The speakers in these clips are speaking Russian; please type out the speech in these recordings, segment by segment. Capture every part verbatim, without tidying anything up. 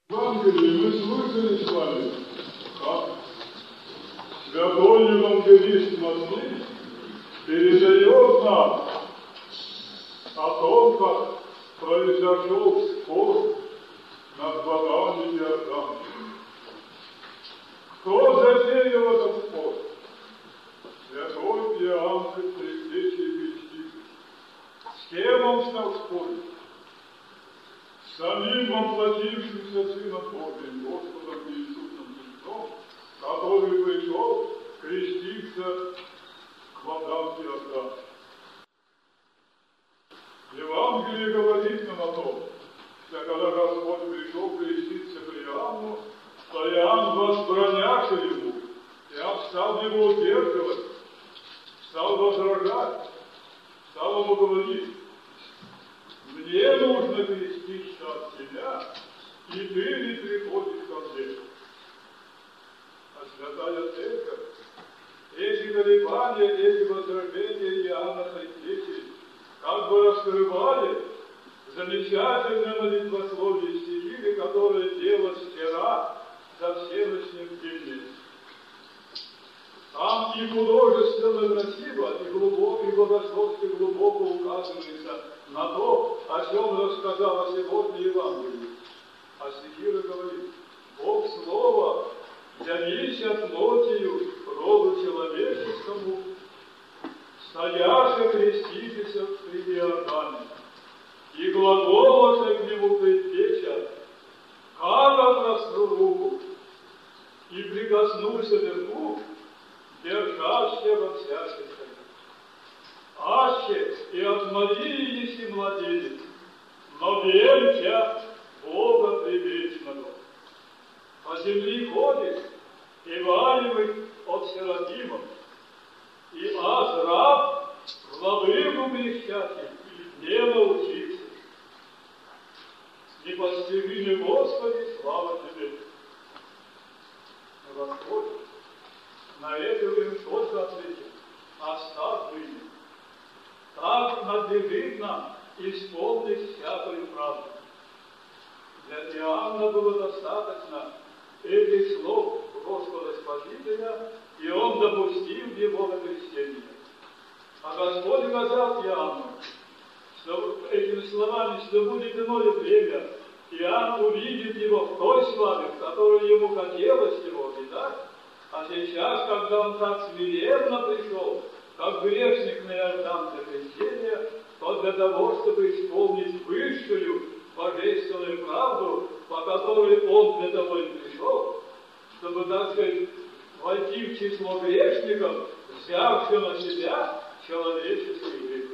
Евангелие мы слышали с вами, как святой евангелист Матфей передает нам о том, как произошел спор над водами Иордана. Кто затеял этот спор? Святой Иоанн Предтечий Креститель. С кем он стал спорить? С самим воплотившимся Сыном Божиим, Господом Иисусом Христом, который пришел креститься к водам Иордана. Евангелие говорит нам о том, что когда Господь пришел креститься к Иоанну, то Иоанн, возбраняша ему, Иоанн стал его удерживать, стал возражать, стал ему говорить: мне нужно креститься от тебя, и ты не приходишь ко мне. А Святая Церковь, эти колебания, эти возражения Иоанна Предтечи как бы раскрывали замечательное молитвословие стихи, которое делалось вчера за всеночным днем. Там и художественно красиво, и глубоко, и богословски глубоко указывается на то, о чем рассказала сегодня Евангелие. А стихи говорит: Бог Слово, явися плотью роду человеческому, стояше креститеся при Иордане, и глаголося к нему предтеча, как отрасту руку, и прикоснулся верху, держащего всякий. Аще и от Марии еси младенец, но верьте Бога Предвечного. По земли ходит, и валивает от Серафимов, и аз раб владыку крещатель не научился. Непостижимый Господи, слава Тебе. Господь на это им только ответил: оставь ныне. Так надлежит нам исполнить всякую правду. Для Иоанна было достаточно этих слов Господа Спасителя, и он допустил его на крещение. А Господь сказал Иоанну, что этими словами, что будет иное время, Иоанн увидит его в той славе, в которой ему хотелось его видать. А сейчас, когда он так смиренно пришел, как грешник на Иордан для крещения, то для того, чтобы исполнить высшую божественную правду, по которой он для того и пришел, чтобы, так сказать, войти в число грешников, взявши на себя человеческий грех.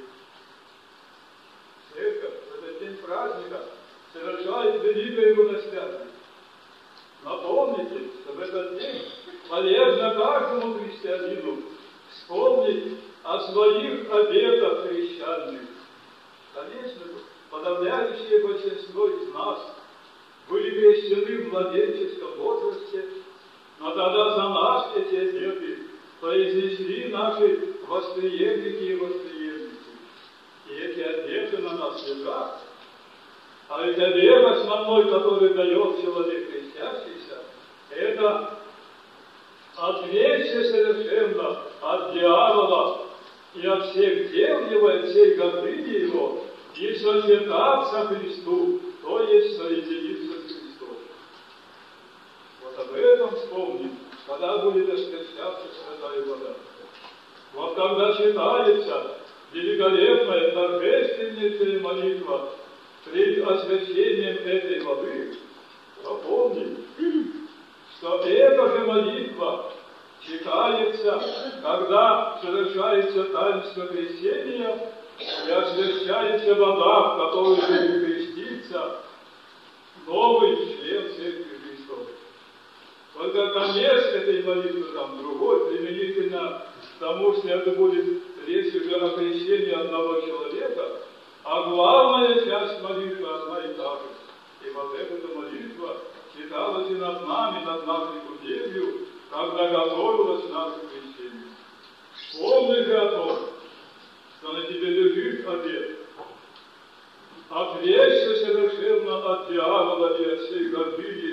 Церковь в этот день праздника совершает великое водоспятие. Напомните, что в этот день полезно каждому христианину вспомнить о своих обетах крещальных. Конечно, подавляющее большинство из нас были крещены в младенческом возрасте, но тогда за нас эти обеты произнесли наши восприемники и восприемницы. И эти обеты на нас лежат. А ведь обет основной, который дает человек крестящийся, это отречься совершенно от дьявола и от всех дел его, и от всей гордыни его, и сочетаться Христу, то есть соединиться с Христом. Вот об этом вспомним, когда будет освящаться святая вода. Вот когда читается великолепная, торжественнейшая молитва пред освящением этой воды, то помним, что эта же молитва читается, когда совершается таинство крещения и освящается вода, в которой будет креститься новый член Церкви Христовой. Только конец этой молитвы там другой, применительно к тому, что это будет речь уже о крещении одного человека, а главная часть молитвы одна и та же. И вот эта молитва читалась и над нами, над нашей куделью, когда готовилось наше крещение. Помни же о том, что на тебе лежит обет. Отречься совершенно от дьявола и от всей гордыни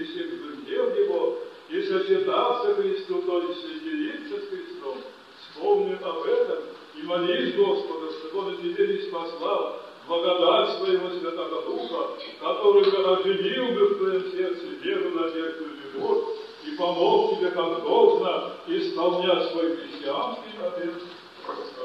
сосвятаться Христу, то есть соединиться с Христом. Вспомни об этом и молись Господа, чтобы Он тебе не спаслал благодать своего Святого Духа, который оживил бы в твоем сердце веру, надежду и любовь и помог тебе как должно исполнять свой христианский обет.